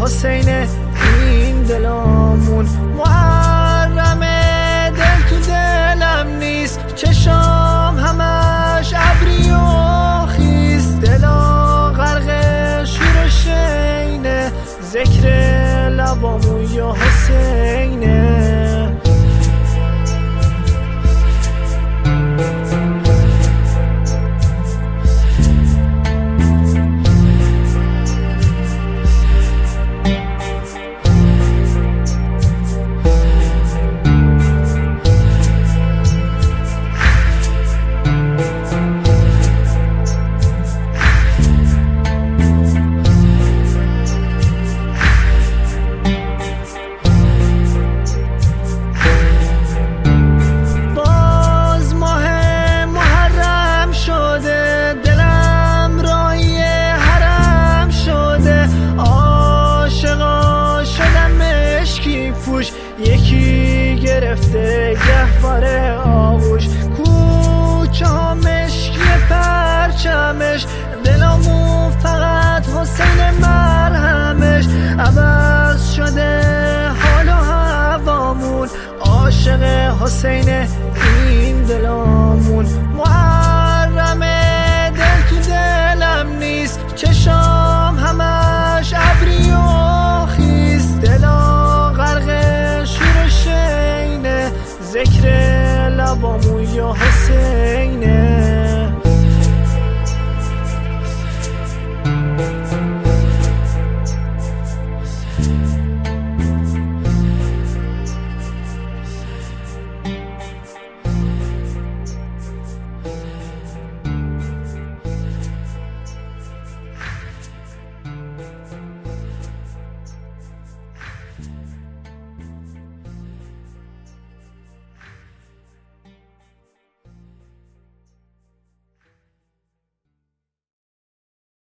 حسین این دلامون. محرمه دل تو دلم نیست، چشام همش ابری و خیس، دلا غرق شور شینه، ذکر لبامو یا حسینه. یکی گرفته گهواره آغوش، کوچه ها مشکی پرچمش، دلمون فقط حسین مرهمش. عوض شده حال و هوامون، عاشق حسین این دلمون.